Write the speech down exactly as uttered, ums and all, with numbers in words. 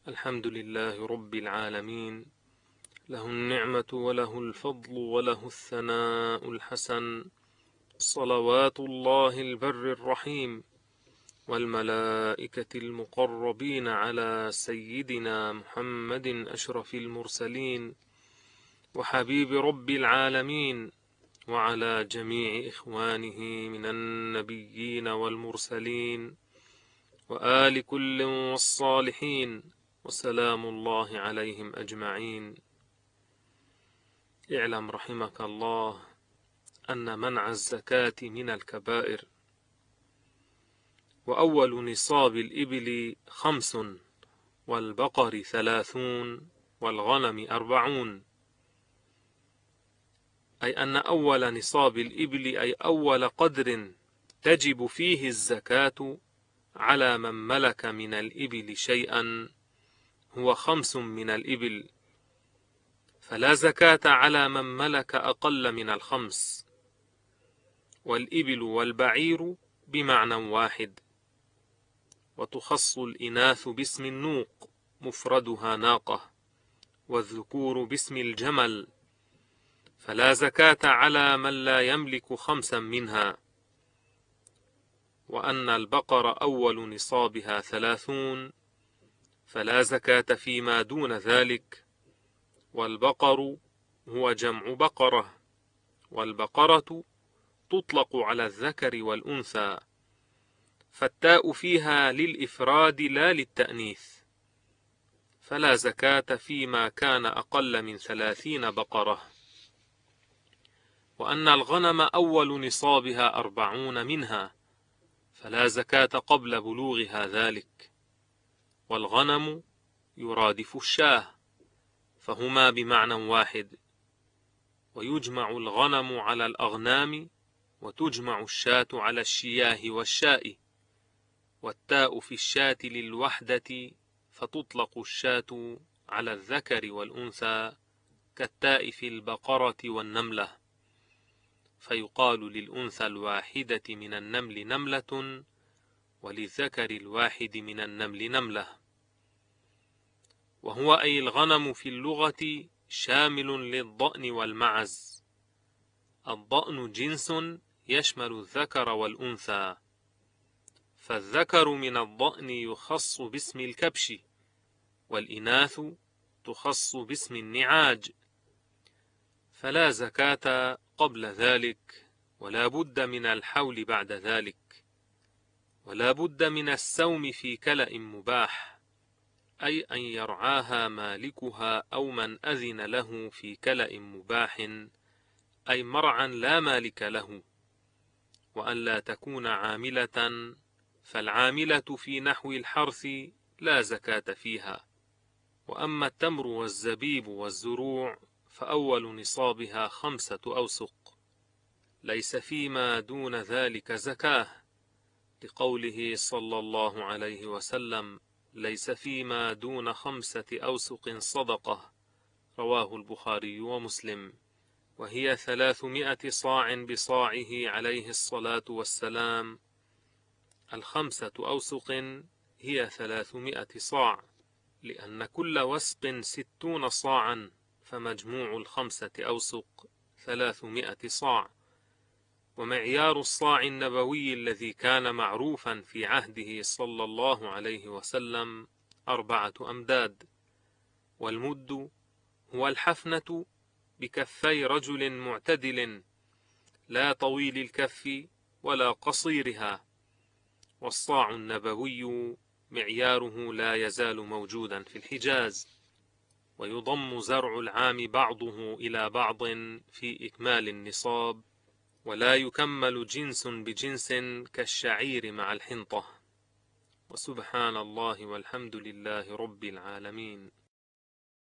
الحمد لله رب العالمين، له النعمة وله الفضل وله الثناء الحسن، صلوات الله البر الرحيم والملائكة المقربين على سيدنا محمد أشرف المرسلين وحبيب رب العالمين، وعلى جميع إخوانه من النبيين والمرسلين وآل كل والصالحين، وسلام الله عليهم أجمعين. اعلم رحمك الله أن منع الزكاة من الكبائر، وأول نصاب الإبل خمس، والبقر ثلاثون، والغنم أربعون. أي أن أول نصاب الإبل أي أول قدر تجب فيه الزكاة على من ملك من الإبل شيئا هو خمس من الإبل، فلا زكاة على من ملك أقل من الخمس. والإبل والبعير بمعنى واحد، وتخص الإناث باسم النوق مفردها ناقة، والذكور باسم الجمل، فلا زكاة على من لا يملك خمسا منها. وأن البقر أول نصابها ثلاثون، فلا زكاة فيما دون ذلك. والبقر هو جمع بقرة، والبقرة تطلق على الذكر والأنثى، فالتاء فيها للإفراد لا للتأنيث، فلا زكاة فيما كان أقل من ثلاثين بقرة. وأن الغنم أول نصابها أربعون منها، فلا زكاة قبل بلوغها ذلك. والغنم يرادف الشاه، فهما بمعنى واحد، ويجمع الغنم على الأغنام، وتجمع الشاة على الشياه والشاء، والتاء في الشاة للوحدة، فتطلق الشاة على الذكر والأنثى كالتاء في البقرة والنملة، فيقال للأنثى الواحدة من النمل نملة، وللذكر الواحد من النمل نملة. وهو أي الغنم في اللغة شامل للضأن والمعز. الضأن جنس يشمل الذكر والأنثى، فالذكر من الضأن يخص باسم الكبش، والإناث تخص باسم النعاج، فلا زكاة قبل ذلك، ولا بد من الحول بعد ذلك، ولا بد من السوم في كلأ مباح، أي أن يرعاها مالكها أو من أذن له في كلأ مباح، أي مرعا لا مالك له. وأن لا تكون عاملة، فالعاملة في نحو الحرث لا زكاة فيها. وأما التمر والزبيب والزروع فأول نصابها خمسة أوسق، ليس فيما دون ذلك زكاة، لقوله صلى الله عليه وسلم: ليس فيما دون خمسة أوسق صدقة، رواه البخاري ومسلم. وهي ثلاثمائة صاع بصاعه عليه الصلاة والسلام. الخمسة أوسق هي ثلاثمائة صاع، لأن كل وسق ستون صاعا، فمجموع الخمسة أوسق ثلاثمائة صاع. ومعيار الصاع النبوي الذي كان معروفا في عهده صلى الله عليه وسلم أربعة أمداد. والمد هو الحفنة بكفي رجل معتدل، لا طويل الكف ولا قصيرها. والصاع النبوي معياره لا يزال موجودا في الحجاز، ويضم زرع العام بعضه إلى بعض في إكمال النصاب، ولا يكمل جنس بجنس كالشعير مع الحنطة. وسبحان الله والحمد لله رب العالمين.